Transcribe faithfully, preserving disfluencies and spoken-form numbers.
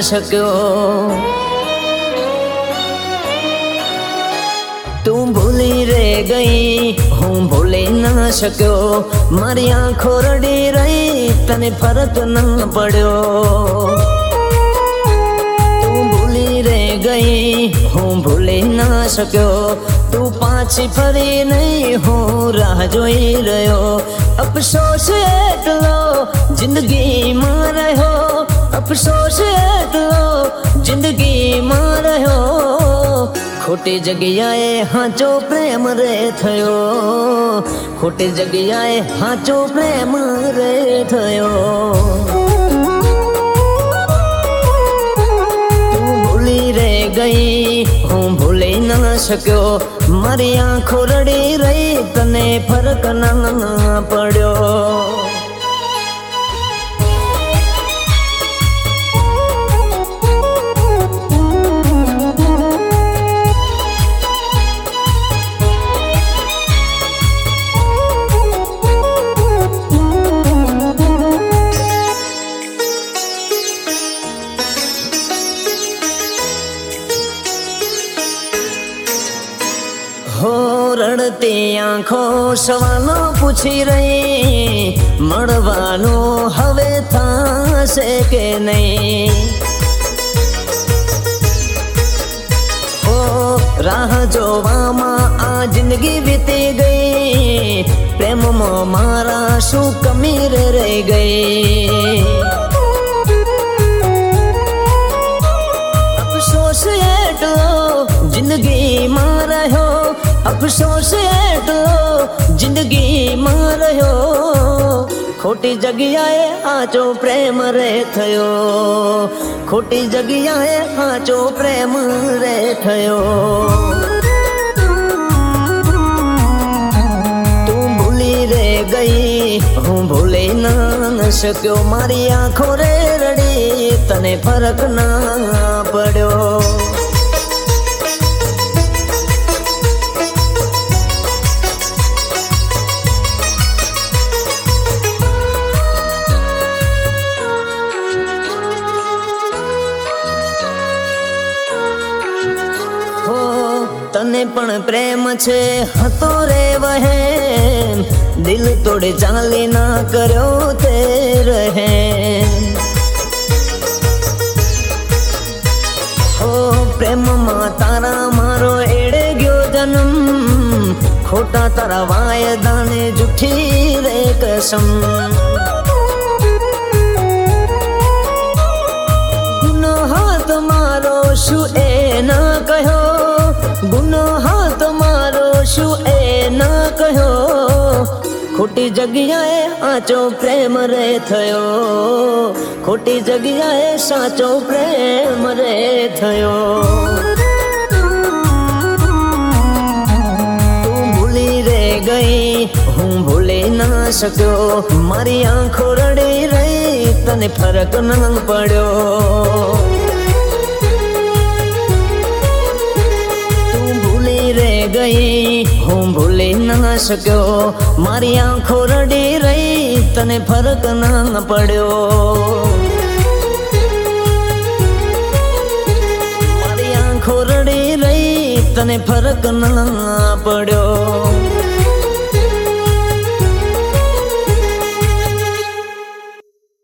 શક્યો. તું ભૂલી રે ગઈ હું ભૂલી ના શક્યો. મારી આંખો રડી રહી તને ફરક ના પડ્યો. તું ભૂલી રે ગઈ હું ભૂલી ના શક્યો. તું પાછી ફરી નહીં હું રાહ જોઈ રહ્યો. અફસોસ એટલો જિંદગીમાં રહ્યો. અફસોસ એટલો જિંદગીમાં રહ્યો. ખોટી જગ્યાએ હાચો પ્રેમ રે થયો. ખોટી જગ્યાએ હાચો પ્રેમ રે થયો. તું ભૂલી રે ગઈ હું ભૂલી ના શક્યો. મારી આંખો રડી રહી તને ફરક ના પડ્યો. હો રડતી આંખો સવાલો પૂછી રહી. મળવાનું હવે થશે કે નહીં. હો રાહ જોવામાં આ જિંદગી વીતી ગઈ. પ્રેમમાં મારા શું કમી રે રહી ગઈ. અફસોસ એટલો જિંદગીમાં રહ્યો. અફસોસ એટલો જિંદગીમાં રહ્યો. ખોટી જગ્યાએ સાચો પ્રેમ રે થયો. ખોટી જગ્યાએ સાચો પ્રેમ રે થયો. તું ભૂલી રે ગઈ હું ભૂલી ના શક્યો. મારી આંખો રે રડી તને ફરક ના પડ્યો. તને પણ પ્રેમ છે હતો રે વહેમ. દિલ તોડે ચાલી ના કર્યો તે રહે. હો પ્રેમમાં તારા મારો એડે ગયો જન્મ. ખોટા તારા વાયદાને જૂઠી રે કસમ. ગુનો હાથ મારો શું એ ના કહ્યો. ગુનો હાથ મારો શું એ ના કહ્યો. ખોટી જગ્યાએ સાચો પ્રેમ રે થયો. ખોટી જગ્યાએ સાચો પ્રેમ રે થયો. તું ભૂલી રે ગઈ હું ભૂલી ના શક્યો. મારી આંખો રડી રહી તને ફરક ના પડ્યો. ગઈ હું ભૂલી ના શક્યો. મારી આંખો રડી રહી તને ફરક ના પડ્યો. મારી આંખો રડી રહી તને ફરક ના પડ્યો.